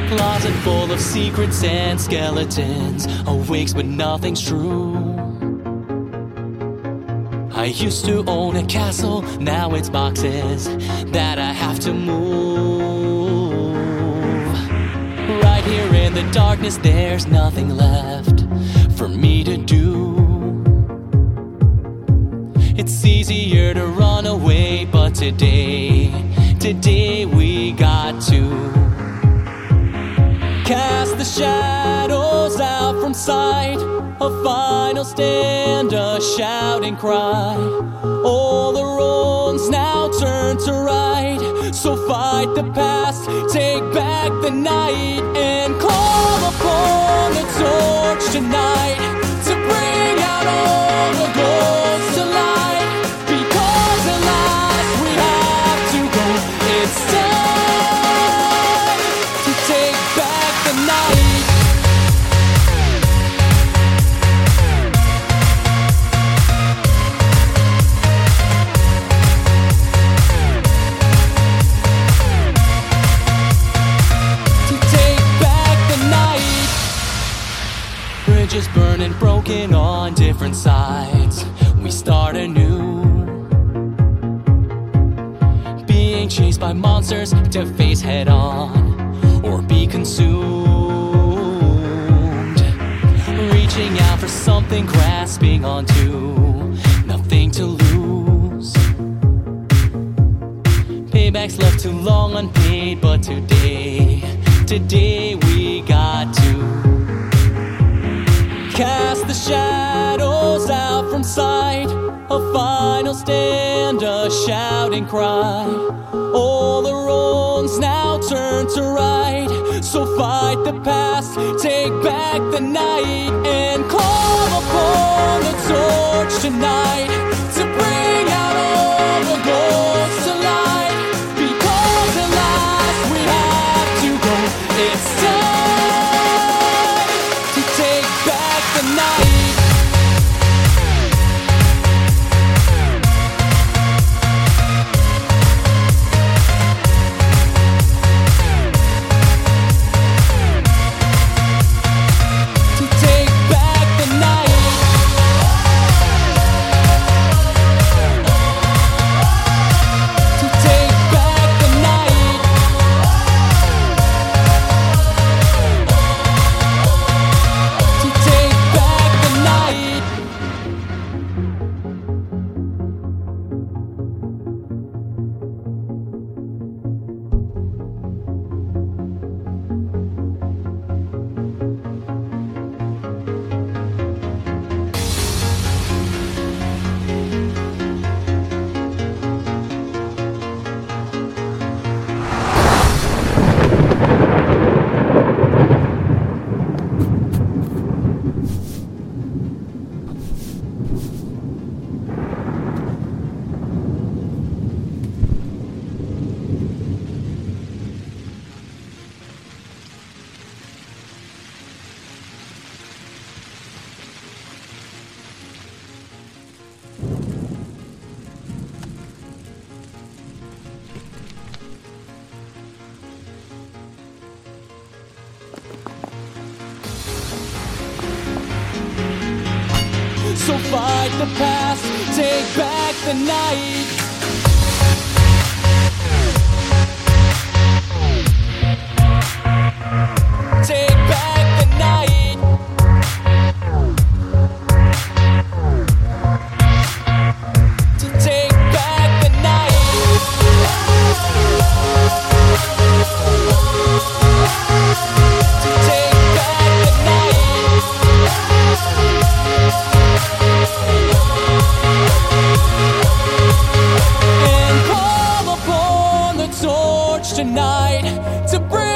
Closet full of secrets and skeletons, awakes but nothing's true. I used to own a castle, now it's boxes that I have to move. Right here in the darkness, there's nothing left for me to do. It's easier to run away, but today we got to cast the shadows out from sight. A final stand, a shouting cry. All the wrongs now turn to right. So fight the past, take back the night, and call upon the torch tonight to bring out all the ghosts to light. Because at last we have to go. It's time to take back the night. Bridges burning, broken on different sides. We start anew, being chased by monsters to face head on or be consumed. Reaching out for something, grasping onto nothing to lose. Payback's left too long unpaid, but today we got to cast the shadows out from sight. A final stand, a shouting cry. All the wrongs now turn to right. So fight the past, take back the night, and call upon the torch tonight to bring out all the ghosts to light. Because at last we have to go. It's time to take back the night. To take back the night. To take back the night. To take back the night. So fight the past, take back the night. Take back the night. To take back the night. To take back the night. And call upon the torch tonight to bring